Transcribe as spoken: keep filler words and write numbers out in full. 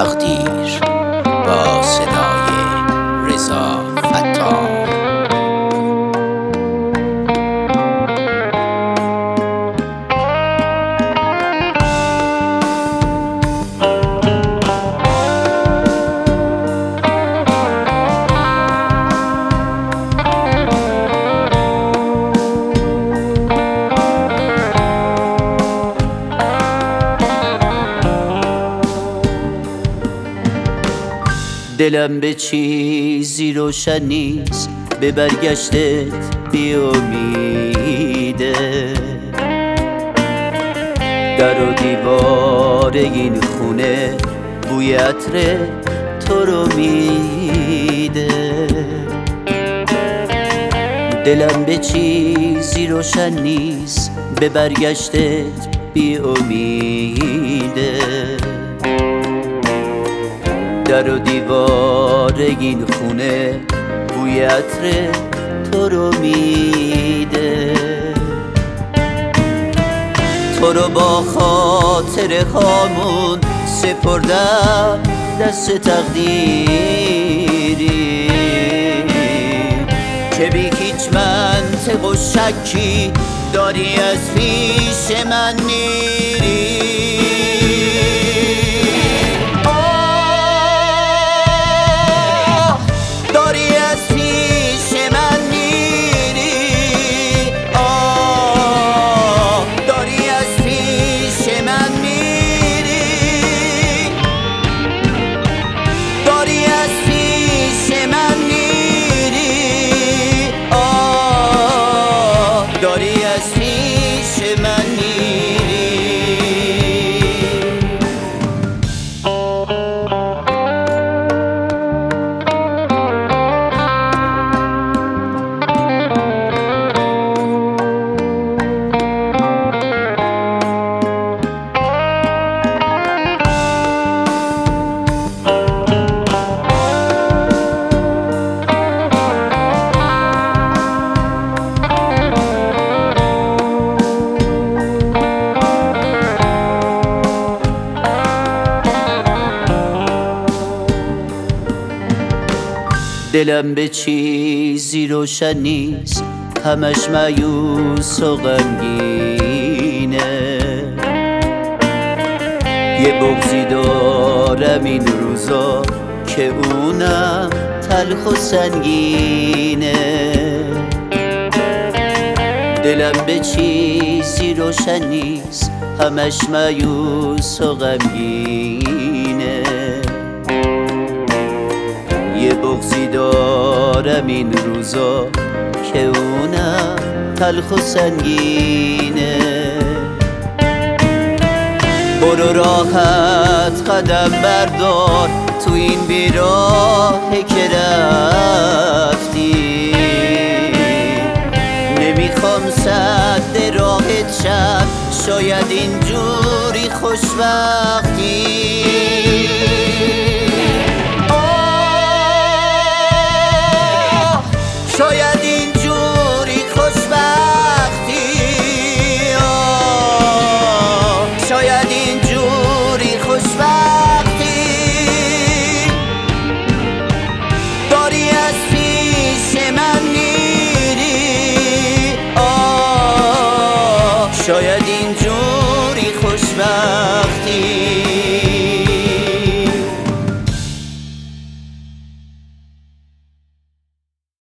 تقدیر با صدای رضا فتاح. دلم به چیزی روشن نیست، به برگشتت بی امیده. در و دیوار این خونه بوی عطر تو رو میده. دلم به چیزی روشن نیست، به برگشتت بی امیده. در و دیوار این خونه بوی عطر تو رو میده. تو رو با خاطر هامون سپردم دست تقدیری که بی هیچ منطق و شکی داری از پیش من میری. دلم به چیزی روشن نیست، همش مایوس و غمگینه. یه بغضی دارم این روزا که اونم تلخ و سنگینه. دلم به چیزی روشن نیست، همش مایوس و غمگینه. یه بغضی دارم این روزا که اونم تلخ و سنگینه. برو راحت قدم بردار تو این بیراهه که رفتی. نمیخوام سد راهت شم، شاید اینجوری خوشبختی. شاید اینجوری خوشبختی، شاید اینجوری خوشبختی. داری از پیش من میری، شاید اینجوری خوشبختی.